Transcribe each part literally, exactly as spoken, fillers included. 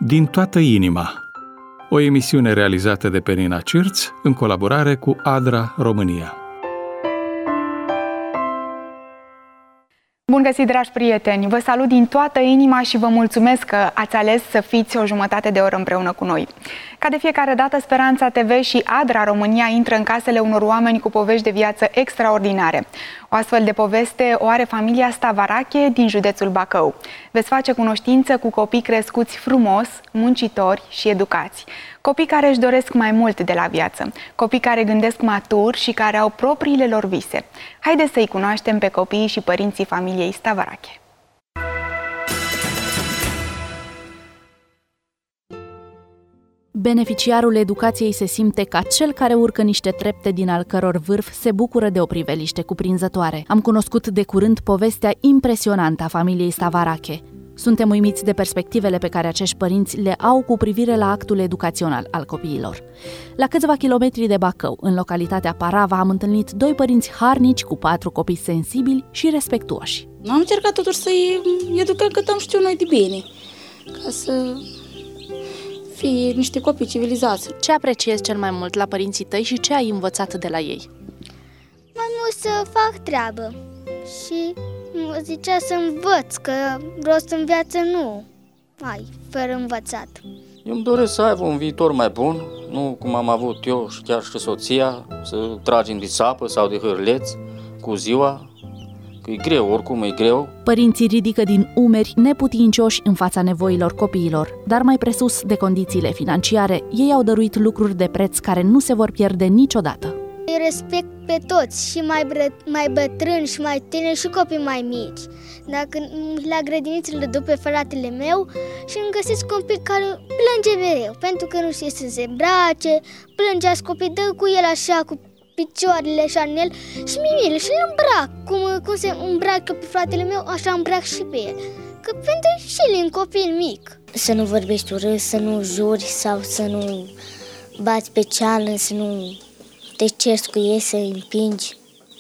Din toată inima, o emisiune realizată de Penina Cirț în colaborare cu ADRA România. Bun găsit, dragi prieteni! Vă salut din toată inima și vă mulțumesc că ați ales să fiți o jumătate de oră împreună cu noi. Ca de fiecare dată, Speranța T V și ADRA România intră în casele unor oameni cu povești de viață extraordinare. O astfel de poveste o are familia Stavarache din județul Bacău. Veți face cunoștință cu copii crescuți frumos, muncitori și educați. Copii care își doresc mai mult de la viață. Copii care gândesc matur și care au propriile lor vise. Haideți să-i cunoaștem pe copiii și părinții familiei Stavarache. Beneficiarul educației se simte ca cel care urcă niște trepte din al căror vârf se bucură de o priveliște cuprinzătoare. Am cunoscut de curând povestea impresionantă a familiei Stavarache. Suntem uimiți de perspectivele pe care acești părinți le au cu privire la actul educațional al copiilor. La câțiva kilometri de Bacău, în localitatea Parava, am întâlnit doi părinți harnici cu patru copii sensibili și respectuoși. Am încercat totuși să-i educăm cât am știut noi de bine, ca să fie niște copii civilizați. Ce apreciezi cel mai mult la părinții tăi și ce ai învățat de la ei? Mai mult să fac treabă și mă zicea să învăț, că rost în viață nu ai fără învățat. Eu îmi doresc să aibă un viitor mai bun, nu cum am avut eu și chiar și soția, să tragem de sapă sau de hârleți cu ziua, că e greu, oricum e greu. Părinții ridică din umeri neputincioși în fața nevoilor copiilor, dar mai presus de condițiile financiare, ei au dăruit lucruri de preț care nu se vor pierde niciodată. Îi respect pe toți, și mai, bră- mai bătrâni și mai tineri și copii mai mici. Dacă la grădiniță le duc pe fratele meu și îmi găsesc copii care plânge mereu, pentru că nu știe să se îmbrace, plângeați copii, dă cu el așa, cu picioarele așa în el și mimile și îl îmbrac. Cum, cum se îmbracă pe fratele meu, așa îmbrac și pe el. Că pentru și el e un copil mic. Să nu vorbești urât, să nu juri sau să nu bați pe ceală, să nu te ceri cu ei, să îi împingi.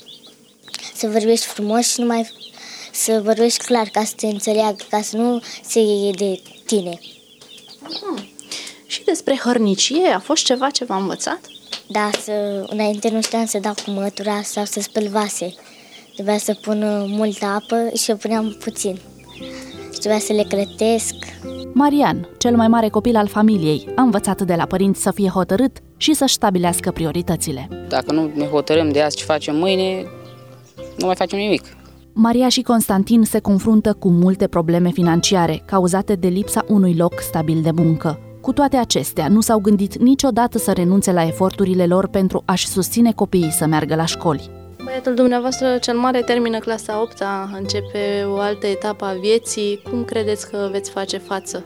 Să vorbești frumos și numai să vorbești clar ca să te înțeleagă, ca să nu se iei de tine. Hmm. Și despre hărnicie, a fost ceva ce v-a învățat? Da, să, înainte nu știam să dau cu mătura sau să spăl vase. Trebuia să pun multă apă și eu puneam puțin. Și trebuia să le clătesc. Marian, cel mai mare copil al familiei, a învățat de la părinți să fie hotărât și să-și stabilească prioritățile. Dacă nu ne hotărâm de azi ce facem mâine, nu mai facem nimic. Maria și Constantin se confruntă cu multe probleme financiare, cauzate de lipsa unui loc stabil de muncă. Cu toate acestea, nu s-au gândit niciodată să renunțe la eforturile lor pentru a-și susține copiii să meargă la școli. Băiatul dumneavoastră cel mare termină clasa a opta, începe o altă etapă a vieții. Cum credeți că veți face față?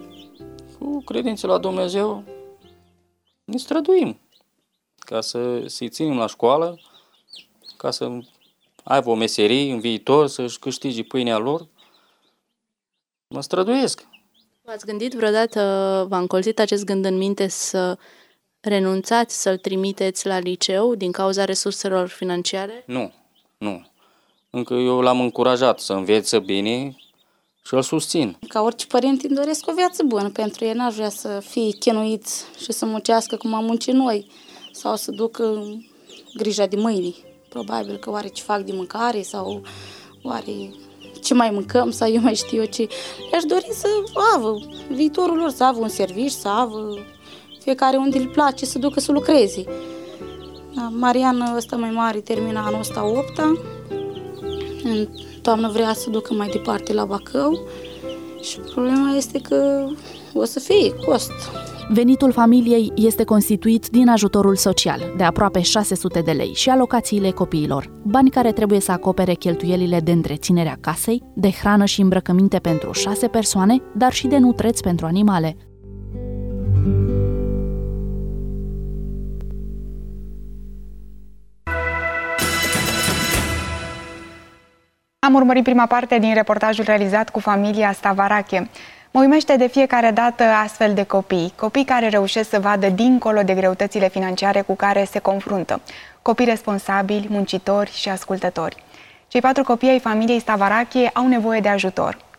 Cu credință la Dumnezeu ne străduim ca să, să-i ținem la școală, ca să aibă o meserie în viitor, să-și câștige pâinea lor. Mă străduiesc. V-ați gândit vreodată, v-a încolțit acest gând în minte să renunțați să-l trimiteți la liceu din cauza resurselor financiare? Nu, nu. Încă eu l-am încurajat să învețe bine și îl susțin. Ca orice părinte îmi doresc o viață bună pentru ei. N-aș vrea să fie chinuiți și să muncească cum am muncit noi sau să ducă grija de mâini. Probabil că oare ce fac de mâncare sau oare ce mai mâncăm sau eu mai știu eu ce. Le-aș dori să aibă viitorul lor, să aibă un serviciu, să aibă fiecare unde îl place să ducă să lucreze. Marian ăsta mai mare termină anul ăsta opta. În toamnă vrea să ducă mai departe la Bacău și problema este că o să fie cost. Venitul familiei este constituit din ajutorul social, de aproape șase sute de lei, și alocațiile copiilor, bani care trebuie să acopere cheltuielile de întreținere a casei, de hrană și îmbrăcăminte pentru șase persoane, dar și de nutreți pentru animale. Am urmărit prima parte din reportajul realizat cu familia Stavarache. Mă uimește de fiecare dată astfel de copii, copii care reușesc să vadă dincolo de greutățile financiare cu care se confruntă, copii responsabili, muncitori și ascultători. Cei patru copii ai familiei Stavarache au nevoie de ajutor.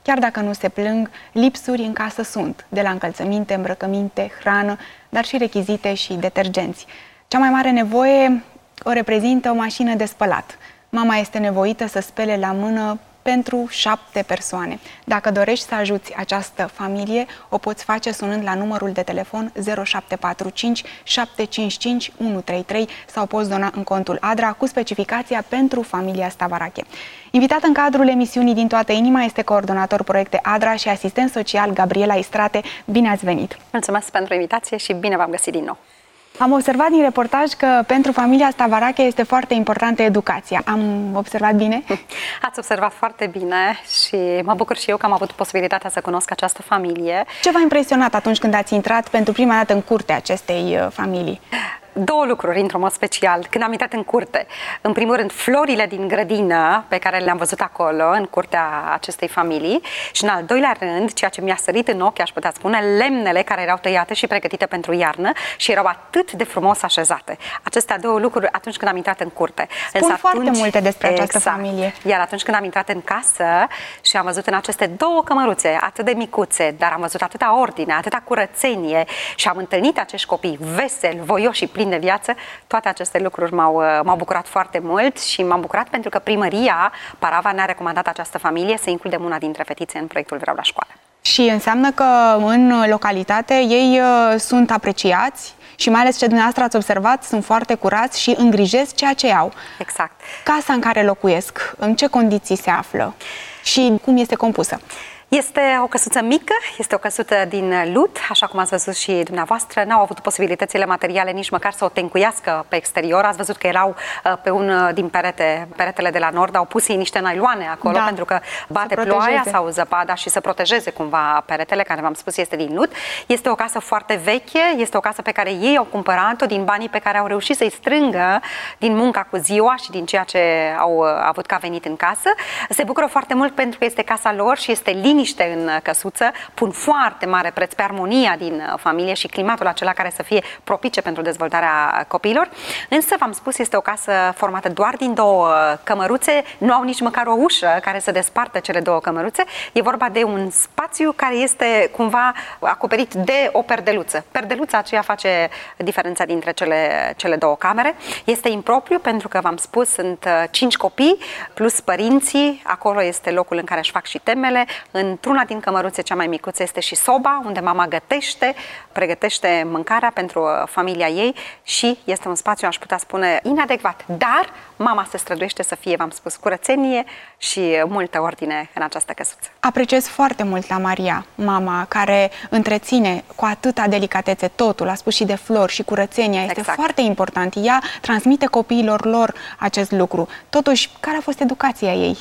Chiar dacă nu se plâng, lipsuri în casă sunt, de la încălțăminte, îmbrăcăminte, hrană, dar și rechizite și detergenți. Cea mai mare nevoie o reprezintă o mașină de spălat. Mama este nevoită să spele la mână pentru șapte persoane. Dacă dorești să ajuți această familie, o poți face sunând la numărul de telefon zero șapte patru cinci șapte cinci cinci unu trei trei sau poți dona în contul ADRA cu specificația pentru familia Stavarache. Invitat în cadrul emisiunii Din toată inima este coordonator proiecte ADRA și asistent social Gabriela Istrate. Bine ați venit! Mulțumesc pentru invitație și bine v-am găsit din nou! Am observat din reportaj că pentru familia Stavarache este foarte importantă educația. Am observat bine? Ați observat foarte bine și mă bucur și eu că am avut posibilitatea să cunosc această familie. Ce v-a impresionat atunci când ați intrat pentru prima dată în curtea acestei familii? Două lucruri, într-un mod special. Când am intrat în curte, în primul rând, florile din grădină pe care le-am văzut acolo, în curtea acestei familii, și în al doilea rând, ceea ce mi-a sărit în ochi, aș putea spune, lemnele care erau tăiate și pregătite pentru iarnă și erau atât de frumos așezate. Acestea două lucruri atunci când am intrat în curte. Spun Însă foarte atunci, multe despre această exact, familie. Iar atunci când am intrat în casă și am văzut în aceste două cămăruțe atât de micuțe, dar am văzut atâta ordine, atâta curățenie și am întâlnit acești copii veseli, voioși și plini de viață, toate aceste lucruri m-au, m-au bucurat foarte mult și m-am bucurat pentru că primăria Parava ne-a recomandat această familie să includem una dintre fetițe în proiectul Vreau la școală. Și înseamnă că în localitate ei uh, sunt apreciați și mai ales ce dumneavoastră ați observat, sunt foarte curați și îngrijesc ceea ce au. Exact. Casa în care locuiesc, în ce condiții se află și cum este compusă? Este o căsuță mică, este o căsuță din lut, așa cum ați văzut și dumneavoastră. N-au avut posibilitățile materiale nici măcar să o tencuiască pe exterior. Ați văzut că erau pe un din perete, peretele de la nord, au pus ei niște nailoane acolo, da, pentru că bate ploaia sau zăpada și să protejeze cumva peretele, care v-am spus este din lut. Este o casă foarte veche, este o casă pe care ei au cumpărat-o din banii pe care au reușit să-i strângă din munca cu ziua și din ceea ce au avut ca venit în casă. Se bucură foarte mult pentru că este casa lor și este liniște în căsuță, pun foarte mare preț pe armonia din familie și climatul acela care să fie propice pentru dezvoltarea copiilor. Însă, v-am spus, este o casă formată doar din două cămăruțe, nu au nici măcar o ușă care să despartă cele două cămăruțe. E vorba de un spațiu care este cumva acoperit de o perdeluță. Perdeluța aceea face diferența dintre cele, cele două camere. Este impropriu pentru că, v-am spus, sunt cinci copii plus părinții. Acolo este locul în care își fac și temele. Într-una din cămăruțe, cea mai micuță, este și soba, unde mama gătește, pregătește mâncarea pentru familia ei și este un spațiu, aș putea spune, inadecvat. Dar mama se străduiește să fie, v-am spus, curățenie și multă ordine în această căsuță. Apreciez foarte mult la Maria, mama, care întreține cu atâta delicatețe totul, a spus și de flori și curățenia, este exact. Foarte important. Ea transmite copiilor lor acest lucru. Totuși, care a fost educația ei?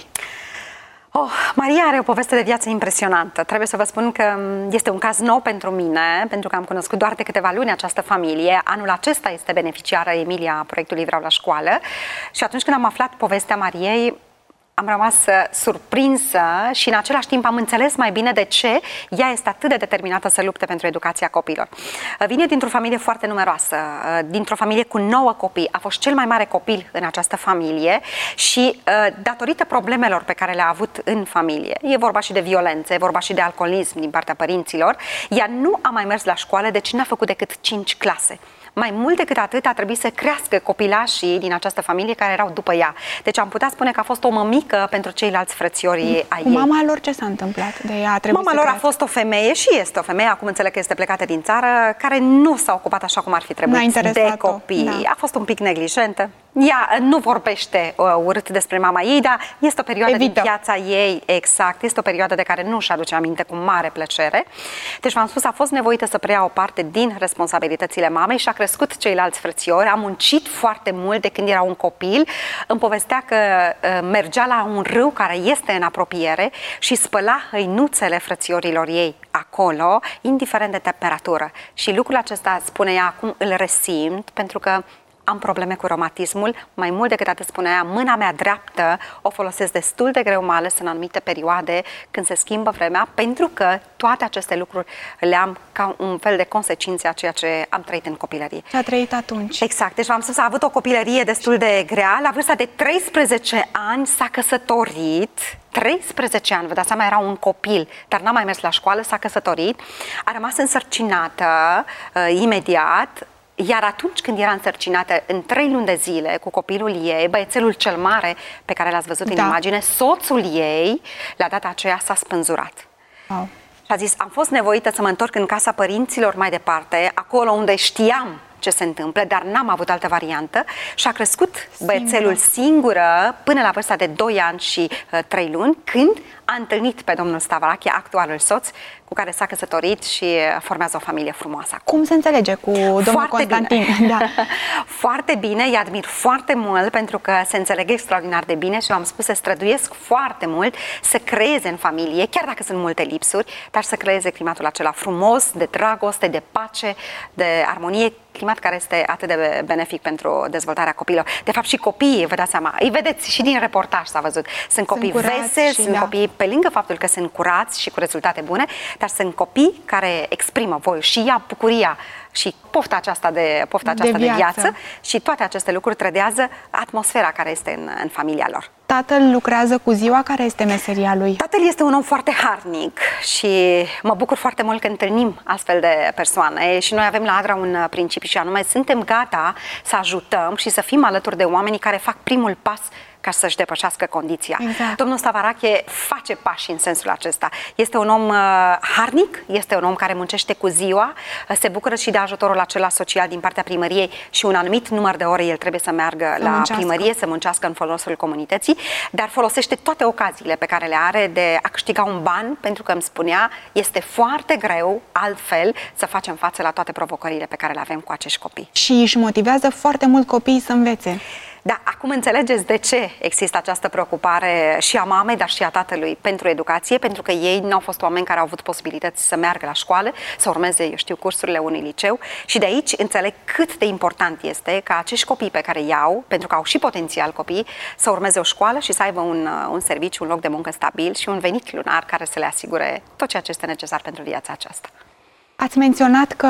Oh, Maria are o poveste de viață impresionantă. Trebuie să vă spun că este un caz nou pentru mine, pentru că am cunoscut doar de câteva luni această familie. Anul acesta este beneficiară Emilia proiectului Vreau la școală și atunci când am aflat povestea Mariei, am rămas surprinsă și în același timp am înțeles mai bine de ce ea este atât de determinată să lupte pentru educația copiilor. Vine dintr-o familie foarte numeroasă, dintr-o familie cu nouă copii. A fost cel mai mare copil în această familie și datorită problemelor pe care le-a avut în familie, e vorba și de violențe, e vorba și de alcoolism din partea părinților, ea nu a mai mers la școală, deci n-a făcut decât cinci clase. Mai mult decât atât, a trebuit să crească copilașii din această familie care erau după ea. Deci am putea spune că a fost o mămică pentru ceilalți frățiori ai ei. Mama lor ce s-a întâmplat de ea? A Mama lor crească. A fost o femeie și este o femeie, acum înțeleg că este plecată din țară, care nu s-a ocupat așa cum ar fi trebuit de copii. Da. A fost un pic neglijentă. Ea nu vorbește uh, urât despre mama ei, dar este o perioadă Evită. din viața ei, exact, este o perioadă de care nu își aduce aminte cu mare plăcere. Deci, v-am spus, a fost nevoită să preia o parte din responsabilitățile mamei și a crescut ceilalți frățiori, a muncit foarte mult de când era un copil. Îmi povestea că uh, mergea la un râu care este în apropiere și spăla hăinuțele frățiorilor ei acolo, indiferent de temperatură. Și lucrul acesta, spune ea, acum îl resimt, pentru că am probleme cu romatismul, mai mult decât atât spunea ea, mâna mea dreaptă o folosesc destul de greu, mai ales în anumite perioade când se schimbă vremea, pentru că toate aceste lucruri le am ca un fel de consecințe a ceea ce am trăit în copilărie. Ce a trăit atunci. Exact, deci v-am spus, a avut o copilărie destul de grea, la vârsta de treisprezece ani s-a căsătorit, treisprezece ani, vă dați seama, era un copil, dar n-a mai mers la școală, s-a căsătorit, a rămas însărcinată uh, imediat, iar atunci când era însărcinată, în trei luni de zile, cu copilul ei, băiețelul cel mare pe care l-ați văzut da. în imagine, soțul ei, la data aceea s-a spânzurat. Wow. Și a zis, am fost nevoită să mă întorc în casa părinților mai departe, acolo unde știam ce se întâmplă, dar n-am avut altă variantă și a crescut băiețelul singură până la vârsta de doi ani și uh, trei luni, când a întâlnit pe domnul Stavarache, actualul soț, cu care s-a căsătorit și formează o familie frumoasă. Cum se înțelege cu domnul foarte Constantin? Bine. Da. Foarte bine, îi admir foarte mult pentru că se înțeleg extraordinar de bine și v-am spus, se străduiesc foarte mult să creeze în familie, chiar dacă sunt multe lipsuri, dar să creeze climatul acela frumos, de dragoste, de pace, de armonie, climat care este atât de benefic pentru dezvoltarea copiilor. De fapt și copiii, vă dați seama, îi vedeți și din reportaj s-a văzut, sunt copii veseli, sunt da. copii, pe lângă faptul că sunt curați și cu rezultate bune, dar sunt copii care exprimă voioșia, bucuria și pofta aceasta de, pofta aceasta de, viață. de viață și toate aceste lucruri trădează atmosfera care este în, în familia lor. Tatăl lucrează cu ziua, care este meseria lui? Tatăl este un om foarte harnic și mă bucur foarte mult că întâlnim astfel de persoane și noi avem la Adra un principiu și anume suntem gata să ajutăm și să fim alături de oamenii care fac primul pas ca să-și depășească condiția. Exact. Domnul Stavarache face pași în sensul acesta. Este un om uh, harnic, este un om care muncește cu ziua, uh, se bucură și de ajutorul acela social din partea primăriei și un anumit număr de ore el trebuie să meargă să la muncească. primărie, să muncească în folosul comunității, dar folosește toate ocaziile pe care le are de a câștiga un ban, pentru că îmi spunea, este foarte greu altfel să facem față la toate provocările pe care le avem cu acești copii. Și își motivează foarte mult copiii să învețe. Da, acum înțelegeți de ce există această preocupare și a mamei, dar și a tatălui pentru educație, pentru că ei nu au fost oameni care au avut posibilități să meargă la școală, să urmeze, eu știu, cursurile unui liceu și de aici înțeleg cât de important este ca acești copii pe care i-au, pentru că au și potențial copii, să urmeze o școală și să aibă un, un serviciu, un loc de muncă stabil și un venit lunar care să le asigure tot ceea ce este necesar pentru viața aceasta. Ați menționat că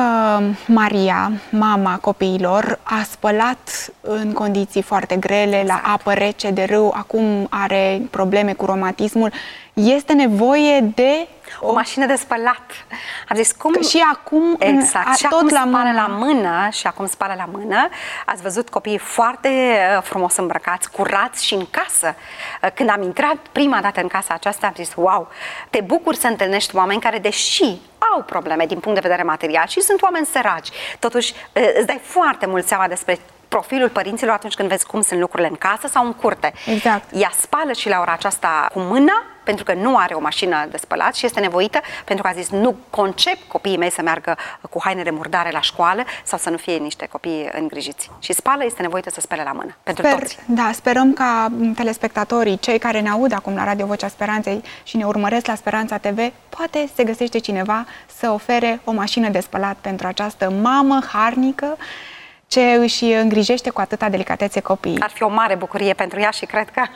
Maria, mama copiilor, a spălat în condiții foarte grele, exact. la apă rece de râu, acum are probleme cu romatismul. Este nevoie de o, o mașină de spălat. Am zis cum... Că și acum, exact. A, și tot acum la spală mână. la mână și acum spală la mână. Ați văzut copiii foarte frumos îmbrăcați, curați și în casă. Când am intrat prima dată în casa aceasta, am zis, wow, te bucur să întâlnești oameni care, deși au probleme din punct de vedere material și sunt oameni săraci, totuși îți dai foarte mult seama despre profilul părinților atunci când vezi cum sunt lucrurile în casă sau în curte. Exact. Ea spală și la ora aceasta cu mâna, pentru că nu are o mașină de spălat și este nevoită, pentru că a zis, nu concep copiii mei să meargă cu hainele murdare la școală sau să nu fie niște copii îngrijiți. Și spală, este nevoită să spele la mână, pentru Sper, toți. Da, sperăm ca telespectatorii, cei care ne aud acum la Radio Vocea Speranței și ne urmăresc la Speranța T V, poate se găsește cineva să ofere o mașină de spălat pentru această mamă harnică ce își îngrijește cu atâta delicatețe copiii. Ar fi o mare bucurie pentru ea și cred că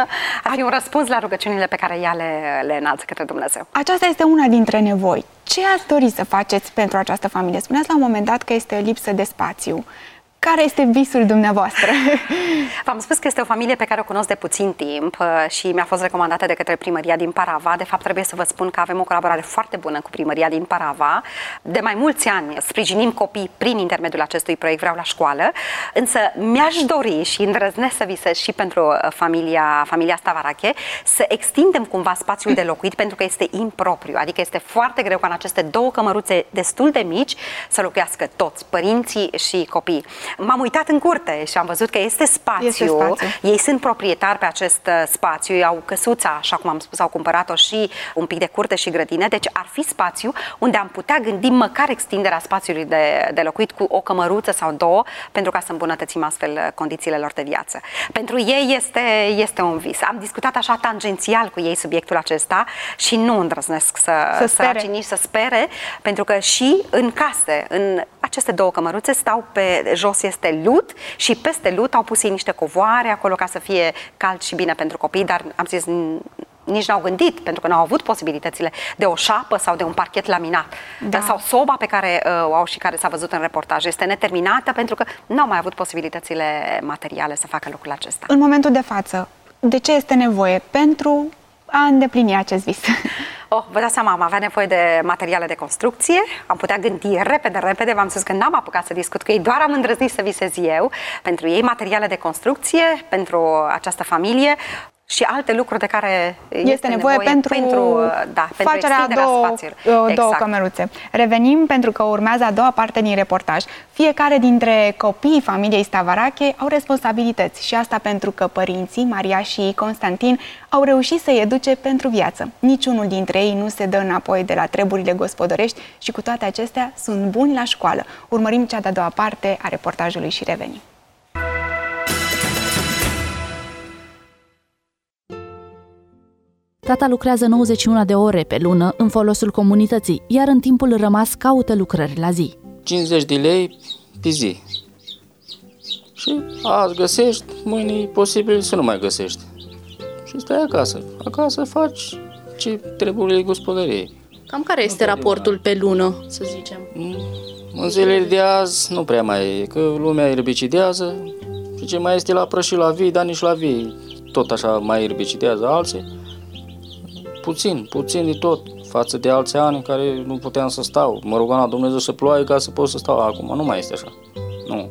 ar fi un răspuns la rugăciunile pe care ea le, le înalță către Dumnezeu. Aceasta este una dintre nevoi. Ce ați dori să faceți pentru această familie? Spuneați la un moment dat că este lipsă de spațiu. Care este visul dumneavoastră? V-am spus că este o familie pe care o cunosc de puțin timp și mi-a fost recomandată de către primăria din Parava. De fapt, trebuie să vă spun că avem o colaborare foarte bună cu primăria din Parava. De mai mulți ani sprijinim copii prin intermediul acestui proiect Vreau la școală, însă mi-aș dori și îndrăznesc să visez și pentru familia, familia Stavarache să extindem cumva spațiul de locuit, pentru că este impropriu, adică este foarte greu ca în aceste două cămăruțe destul de mici să locuiască toți, părinții și copiii. M-am uitat în curte și am văzut că este spațiu. este spațiu. Ei sunt proprietari pe acest spațiu, ei au căsuța, așa cum am spus, au cumpărat-o și un pic de curte și grădină, deci ar fi spațiu unde am putea gândi măcar extinderea spațiului de, de locuit cu o cămăruță sau două, pentru ca să îmbunătățim astfel condițiile lor de viață. Pentru ei este, este un vis. Am discutat așa tangențial cu ei subiectul acesta și nu îndrăznesc să, să spere. să, nici să spere, pentru că și în case, în aceste două cămăruțe stau pe jos pas este lut și peste lut au pus ei niște covoare acolo ca să fie cald și bine pentru copii, dar am zis nici n-au gândit, pentru că n-au avut posibilitățile de o șapă sau de un parchet laminat. Da. Sau soba pe care uh, o au și care s-a văzut în reportaj este neterminată pentru că n-au mai avut posibilitățile materiale să facă lucrul acesta. În momentul de față, de ce este nevoie pentru a îndeplini acest vis? Oh, vă dați seama, am avea nevoie de materiale de construcție, am putea gândi repede, repede, v-am spus că n-am apucat să discut cu ei, doar am îndrăznit să visez eu, pentru ei materiale de construcție, pentru această familie și alte lucruri de care este, este nevoie, nevoie pentru, pentru, da, facerea pentru două, două exact. cămeruțe. Revenim pentru că urmează a doua parte din reportaj. Fiecare dintre copiii familiei Stavarache au responsabilități și asta pentru că părinții, Maria și Constantin, au reușit să-i educe pentru viață. Niciunul dintre ei nu se dă înapoi de la treburile gospodărești și cu toate acestea sunt buni la școală. Urmărim cea de-a doua parte a reportajului și revenim. Tata lucrează nouăzeci și unu de ore pe lună în folosul comunității, iar în timpul rămas caută lucrări la zi. cincizeci de lei pe zi. Și azi găsești, mâine e posibil să nu mai găsești. Și stai acasă. Acasă faci ce trebuie gospodăriei. Cam care este raportul pe lună, să zicem? În zilele de azi nu prea mai e, că lumea erbicidează și ce mai este la prăși la vii, dar nici la vii tot așa mai erbicidează alții. Puțin, puțin de tot, față de alți ani în care nu puteam să stau. Mă rugam la Dumnezeu să ploaie ca să pot să stau. Acum nu mai este așa. Nu.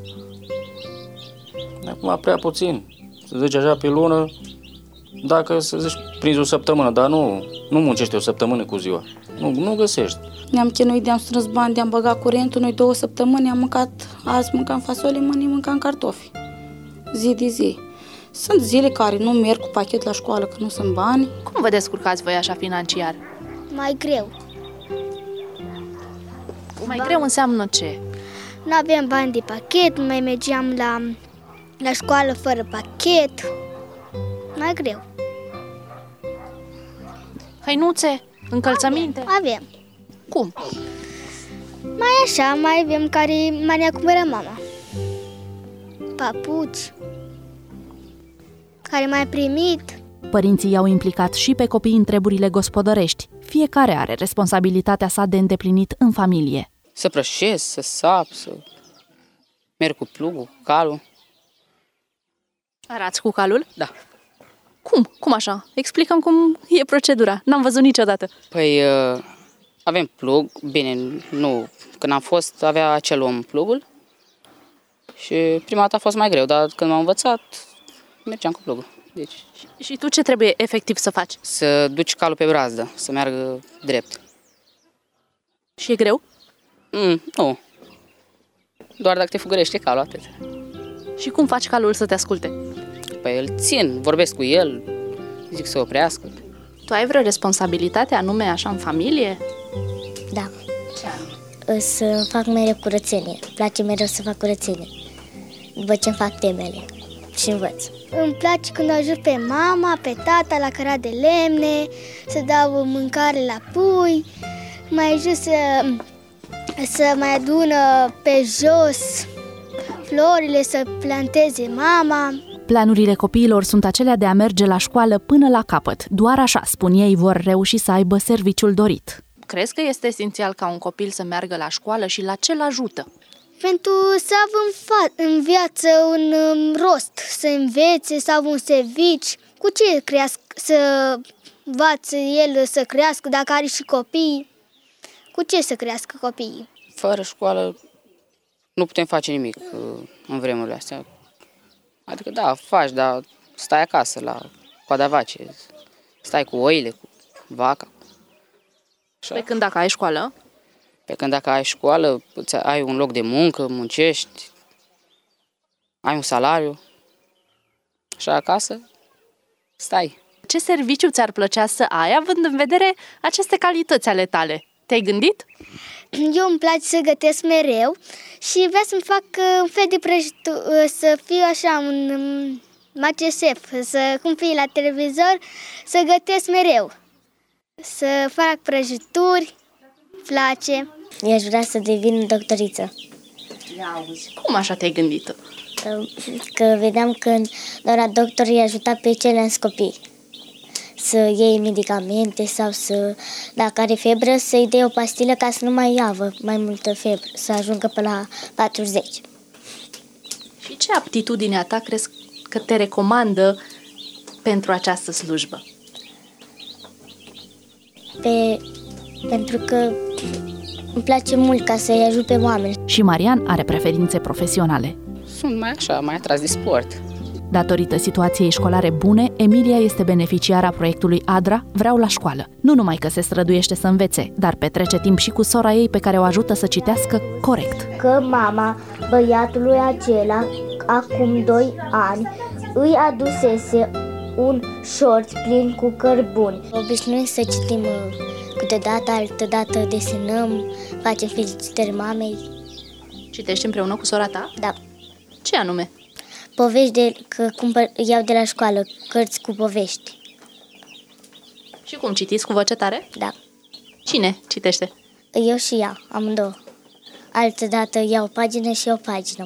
Acum prea puțin. Să zici așa pe lună, dacă să zici prinzi o săptămână, dar nu, nu muncești o săptămână cu ziua. Nu, nu găsești. Ne-am chinuit, de-am strâns bani, de-am băgat curentul, noi două săptămâni am mâncat, azi mâncam fasole, mâine mâncam cartofi. Zi de zi. Sunt zile care nu merg cu pachet la școală, că nu sunt bani. Cum vă descurcați voi așa financiar? Mai greu. Mai ba... greu înseamnă ce? Nu aveam bani de pachet, mai mergeam la, la școală fără pachet. Mai greu. Hăinuțe? Încălțăminte? Avem. Cum? Mai așa, mai avem care mai ne cumpără mama. Papuci. Care m-a primit. Părinții i-au implicat și pe copii în treburile gospodărești. Fiecare are responsabilitatea sa de îndeplinit în familie. Să prășesc, să sap, să merg cu plugul, cu calul. Arați cu calul? Da. Cum? Cum așa? Explicăm cum e procedura. N-am văzut niciodată. Păi avem plug, bine, nu, când am fost avea acel om plugul și prima dată a fost mai greu, dar când m-am învățat mergeam cu plugul. Deci, și, și tu ce trebuie efectiv să faci? Să duci calul pe brazdă, să meargă drept. Și e greu? Mm, nu. Doar dacă te fugărește calul, atât. Și cum faci calul să te asculte? Păi îl țin, vorbesc cu el, zic să oprească. Tu ai vreo responsabilitate anume așa în familie? Da. Să fac mereu curățenie. Îmi place mereu să fac curățenie. După ce îmi fac temele și învăț. Îmi place când ajut pe mama, pe tata la cărat de lemne, să dau mâncare la pui, mai ajut să, să mai adună pe jos florile, să planteze mama. Planurile copiilor sunt acelea de a merge la școală până la capăt. Doar așa, spun ei, vor reuși să aibă serviciul dorit. Crezi că este esențial ca un copil să meargă la școală și la ce l-ajută? Pentru să aibă în, fa- în viață un um, rost, să învețe, să aibă un servici. Cu ce crească, să învațe el să crească, dacă are și copii? Cu ce să crească copiii? Fără școală nu putem face nimic în vremurile astea. Adică da, faci, dar stai acasă la coada vace, stai cu oile, cu vaca. Așa. Pe când dacă ai școală? Pe când dacă ai școală, ai un loc de muncă, muncești, ai un salariu. Și acasă stai. Ce serviciu ți-ar plăcea să ai, având în vedere aceste calități ale tale? Te-ai gândit? Eu îmi place să gătesc mereu și vreau să-mi fac un fel de prăjitură, să fiu așa un macesef, să cum fii la televizor, să gătesc mereu, să fac prăjituri, place. Eu aș vrea să devin doctoriță. Ia auzi, cum așa te-ai gândit? Că, că vedeam că doar doctor i-a ajutat pe ceilalți copii să iei medicamente sau să, dacă are febră, să-i dea o pastilă ca să nu mai iavă mai multă febră, să ajungă pe la patruzeci. Și ce aptitudine a ta crezi că te recomandă pentru această slujbă? Pe, pentru că îmi place mult ca să-i ajut pe oameni. Și Marian are preferințe profesionale. Sunt mai așa, mai atras de sport. Datorită situației școlare bune, Emilia este beneficiara proiectului ADRA Vreau la școală. Nu numai că se străduiește să învețe, dar petrece timp și cu sora ei pe care o ajută să citească corect. Că mama băiatului acela, acum doi ani, îi adusese un șorț plin cu cărbuni. Obișnuim să citim câteodată, altădată desenăm, facem felicitări mamei. Citești împreună cu sora ta? Da. Ce anume? Povești de, că cumpăr, iau de la școală, cărți cu povești. Și cum, citiți cu voce tare? Da. Cine citește? Eu și ea, amândouă. Altădată iau o pagină și o pagină.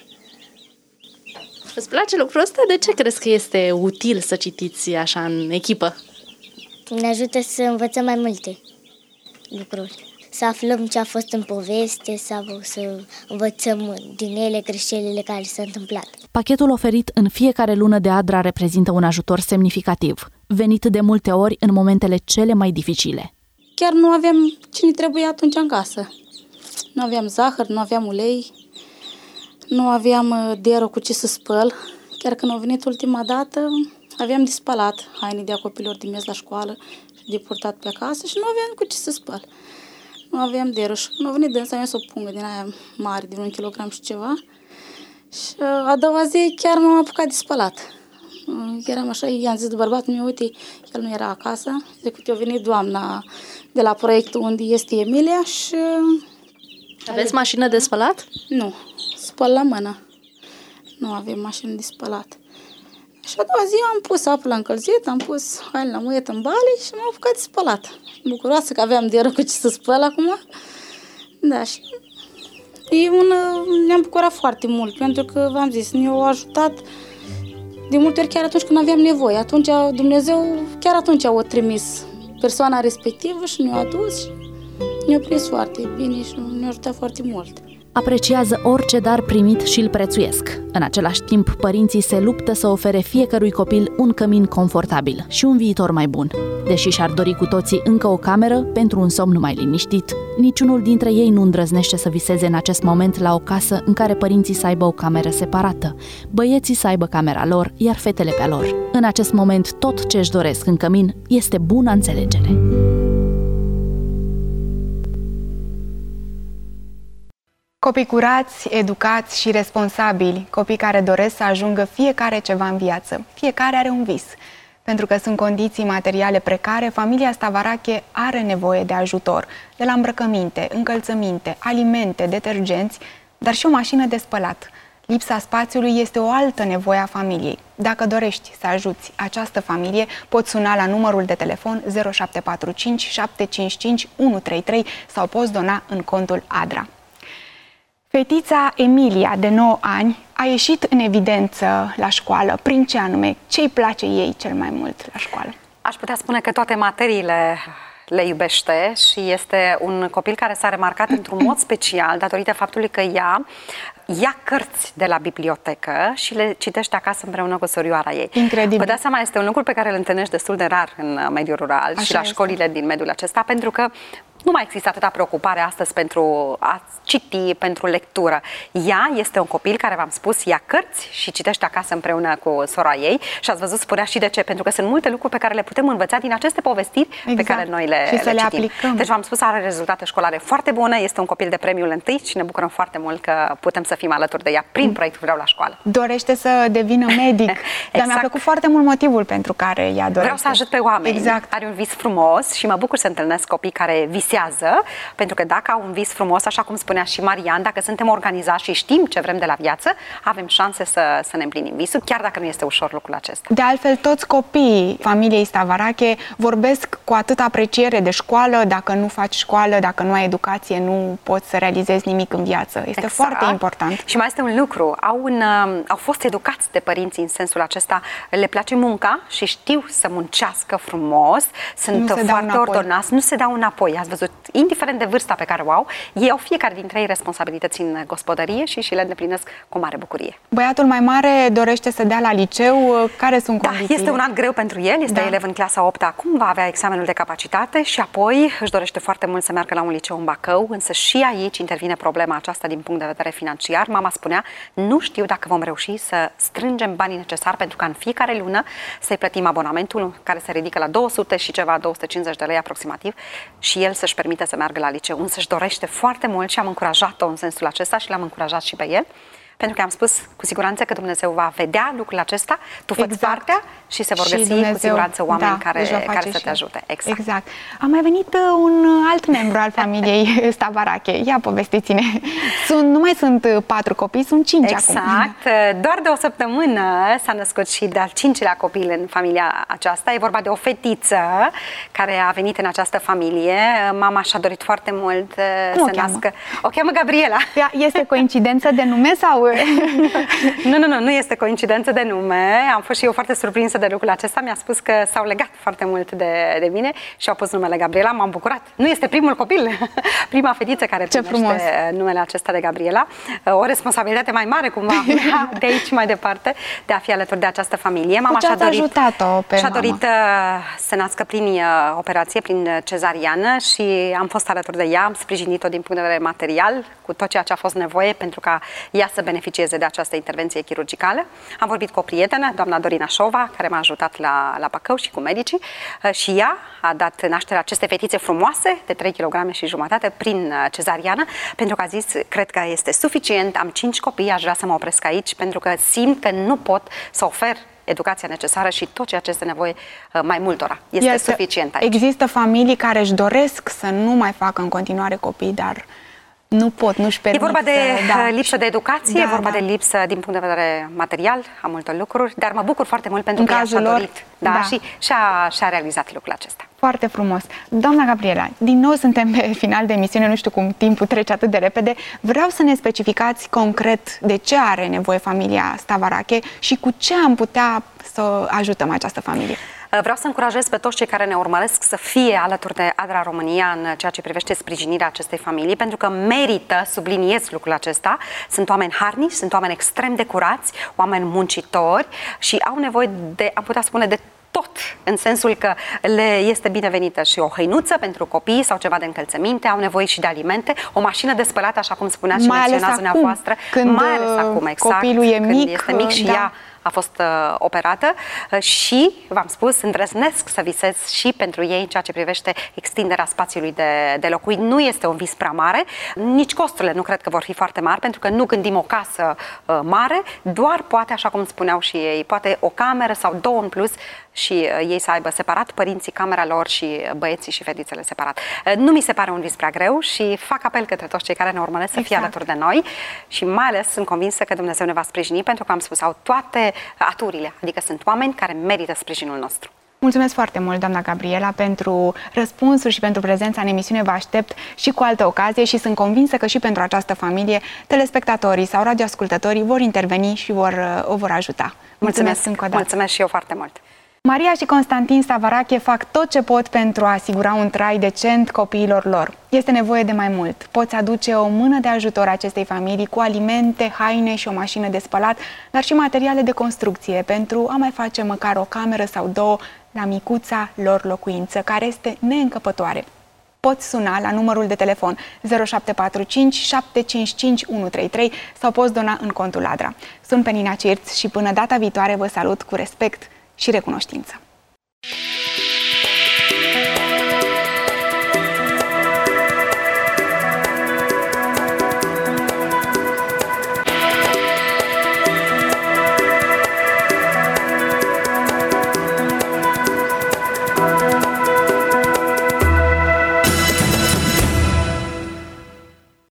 Îți place lucrul ăsta? De ce crezi că este util să citiți așa în echipă? Ne ajută să învățăm mai multe lucruri. Să aflăm ce a fost în poveste sau să învățăm din ele greșelile care s-au întâmplat. Pachetul oferit în fiecare lună de ADRA reprezintă un ajutor semnificativ, venit de multe ori în momentele cele mai dificile. Chiar nu aveam ce ne trebuie atunci în casă. Nu aveam zahăr, nu aveam ulei, nu aveam dero cu ce să spăl. Chiar când au venit ultima dată, aveam de spălat haine de a copilor de mers la școală și de purtat pe acasă și nu aveam cu ce să spăl. Nu aveam dero și când au venit dânsa, am o pungă din aia mare, de un kilogram și ceva. Și a doua zi chiar m-am apucat de spălat. Eram așa, i-am zis de bărbatul meu, uite, el nu era acasă. Zic, uite, a venit doamna de la proiectul unde este Emilia și... Aveți mașină de spălat? Nu, spăl la mână. Nu avem mașină de spălat. Și a doua zi am pus apă la încălzit, am pus haine la muiet în bale și m-am apucat de spălat. Bucuroasă că aveam de rău cu ce să spăl acum. Da, și e un, ne-am bucurat foarte mult, pentru că, v-am zis, ne-au ajutat de multe ori chiar atunci când aveam nevoie. Atunci Dumnezeu, chiar atunci a trimis persoana respectivă și ne-a adus și ne-a prins foarte bine și ne-a ajutat foarte mult. Apreciază orice dar primit și îl prețuiesc. În același timp, părinții se luptă să ofere fiecărui copil un cămin confortabil și un viitor mai bun. Deși și-ar dori cu toții încă o cameră pentru un somn mai liniștit, niciunul dintre ei nu îndrăznește să viseze în acest moment la o casă în care părinții să aibă o cameră separată, băieții să aibă camera lor, iar fetele pe-a lor. În acest moment, tot ce își doresc în cămin este bună înțelegere. Copii curați, educați și responsabili, copii care doresc să ajungă fiecare ceva în viață. Fiecare are un vis. Pentru că sunt condiții materiale precare, familia Stavarache are nevoie de ajutor, de la îmbrăcăminte, încălțăminte, alimente, detergenți, dar și o mașină de spălat. Lipsa spațiului este o altă nevoie a familiei. Dacă dorești să ajuți această familie, poți suna la numărul de telefon zero șapte patru cinci șapte cinci cinci unu trei trei sau poți dona în contul ADRA. Fetița Emilia, de nouă ani, a ieșit în evidență la școală. Prin ce anume? Ce îi place ei cel mai mult la școală? Aș putea spune că toate materiile le iubește și este un copil care s-a remarcat într-un mod special datorită faptului că ea ia cărți de la bibliotecă și le citește acasă împreună cu sorioara ei. Incredibil. Vă dați seama, este un lucru pe care îl întâlnești destul de rar în mediul rural. Așa și la este. Școlile din mediul acesta, pentru că nu mai există atâta preocupare astăzi pentru a citi, pentru lectură. Ea este un copil care, v-am spus, ia cărți și citește acasă împreună cu sora ei și ați văzut, spunea și de ce, pentru că sunt multe lucruri pe care le putem învăța din aceste povestiri exact. Pe care noi le, și le să le citim. aplicăm. Deci v-am spus, are rezultate școlare foarte bune, este un copil de premiul întâi și ne bucurăm foarte mult că putem să fim alături de ea prin proiectul Vreau la școală. Dorește să devină medic, exact. Dar mi-a plăcut foarte mult motivul pentru care ea dorește. Vreau să ajut pe oameni. Exact. Are un vis frumos și mă bucur să întâlnesc copii care visează visează, pentru că dacă au un vis frumos, așa cum spunea și Marian, dacă suntem organizați și știm ce vrem de la viață, avem șanse să, să ne împlinim visul, chiar dacă nu este ușor lucrul acesta. De altfel, toți copiii familiei Stavarache vorbesc cu atâta apreciere de școală. Dacă nu faci școală, dacă nu ai educație, nu poți să realizezi nimic în viață. Este exact. Foarte important. Și mai este un lucru, au, un, au fost educați de părinții în sensul acesta, le place munca și știu să muncească frumos, sunt foarte ordonați, nu se dau înapoi. Ați văzut, indiferent de vârsta pe care o au, ei au fiecare dintre ei responsabilități în gospodărie și, și le îndeplinesc cu mare bucurie. Băiatul mai mare dorește să dea la liceu. Care sunt condițiile? Da, este un an greu pentru el, este da. elev în clasa a opta acum, va avea examenul de capacitate și apoi își dorește foarte mult să meargă la un liceu în Bacău, însă și aici intervine problema aceasta din punct de vedere financiar. Mama spunea, nu știu dacă vom reuși să strângem banii necesari pentru ca în fiecare lună să-i plătim abonamentul, care se ridică la două sute și ceva, două sute cincizeci de lei aproximativ, și el să-și permite să meargă la liceu. Însă își dorește foarte mult și am încurajat-o în sensul acesta și l-am încurajat și pe el, pentru că am spus cu siguranță că Dumnezeu va vedea lucrul acesta, tu fă exact. partea și se vor și găsi Dumnezeu, cu siguranță oameni da, care, care să te ajute. Exact. exact. A mai venit un alt membru al familiei Stavarache. Ia povestiți-ne. Sunt, nu mai sunt patru copii, sunt cinci exact. acum. Exact. Doar de o săptămână s-a născut și de-al cincilea copil în familia aceasta. E vorba de o fetiță care a venit în această familie. Mama și-a dorit foarte mult Cum să o nască. O cheamă Gabriela. Este coincidență de nume sau... nu, nu, nu, nu este coincidență de nume. Am fost și eu foarte surprinsă de lucrul acesta. Mi-a spus că s-au legat foarte mult de, de mine și au pus numele Gabriela. M-am bucurat. Nu este primul copil, prima fetiță care primește numele acesta de Gabriela. O responsabilitate mai mare cumva de aici mai departe de a fi alături de această familie. Mama și-a dorit, ajutat-o pe și-a dorit să nască prin operație, prin cezariană și am fost alături de ea, am sprijinit-o din punct de vedere material cu tot ceea ce a fost nevoie pentru ca ea să beneficieze de această intervenție chirurgicală. Am vorbit cu o prietenă, doamna Dorina Șova, care m-a ajutat la, la Bacău și cu medicii și ea a dat naștere aceste fetițe frumoase de trei kilograme și jumătate prin cezariană, pentru că a zis, cred că este suficient, am cinci copii, aș vrea să mă opresc aici, pentru că simt că nu pot să ofer educația necesară și tot ceea ce este nevoie mai multora. Este, este suficient aici. Există familii care își doresc să nu mai facă în continuare copii, dar nu pot, nu-și permit. E vorba de să, da. lipsă de educație, da, e vorba da. de lipsă din punct de vedere material a multor lucruri, dar mă bucur foarte mult pentru în că ea și-a dorit da, da. și și-a, și-a realizat lucrul acesta. Foarte frumos. Doamna Gabriela, din nou suntem pe final de emisiune, nu știu cum timpul trece atât de repede. Vreau să ne specificați concret de ce are nevoie familia Stavarache și cu ce am putea să ajutăm această familie. Vreau să încurajez pe toți cei care ne urmăresc să fie alături de ADRA România în ceea ce privește sprijinirea acestei familii, pentru că merită, subliniez lucrul acesta, sunt oameni harnici, sunt oameni extrem de curați, oameni muncitori și au nevoie de, am putea spune, de tot, în sensul că le este binevenită și o hăinuță pentru copii sau ceva de încălțăminte, au nevoie și de alimente, o mașină de spălat, așa cum spuneați și menționați dumneavoastră, mai ales acum, exact, copilul e când mic, este mic și da. ea a fost uh, operată uh, și, v-am spus, îndrăznesc să visez și pentru ei în ceea ce privește extinderea spațiului de, de locuit. Nu este un vis prea mare, nici costurile nu cred că vor fi foarte mari, pentru că nu gândim o casă uh, mare, doar poate, așa cum spuneau și ei, poate o cameră sau două în plus și uh, ei să aibă separat, părinții camera lor și băieții și fetițele separat. Uh, nu mi se pare un vis prea greu și fac apel către toți cei care ne urmăresc să fie exact. alături de noi și mai ales sunt convinsă că Dumnezeu ne va sprijini, pentru că am spus, au toate aturile, adică sunt oameni care merită sprijinul nostru. Mulțumesc foarte mult, doamna Gabriela, pentru răspunsuri și pentru prezența în emisiune. Vă aștept și cu altă ocazie și sunt convinsă că și pentru această familie telespectatorii sau radioascultătorii vor interveni și vor, o vor ajuta. Mulțumesc, mulțumesc încă o dată. Mulțumesc și eu foarte mult. Maria și Constantin Stavarache fac tot ce pot pentru a asigura un trai decent copiilor lor. Este nevoie de mai mult. Poți aduce o mână de ajutor acestei familii cu alimente, haine și o mașină de spălat, dar și materiale de construcție pentru a mai face măcar o cameră sau două la micuța lor locuință, care este neîncăpătoare. Poți suna la numărul de telefon zero șapte patru cinci șapte cinci cinci unu trei trei sau poți dona în contul ADRA. Sunt Penina Cirț și până data viitoare vă salut cu respect și recunoștință.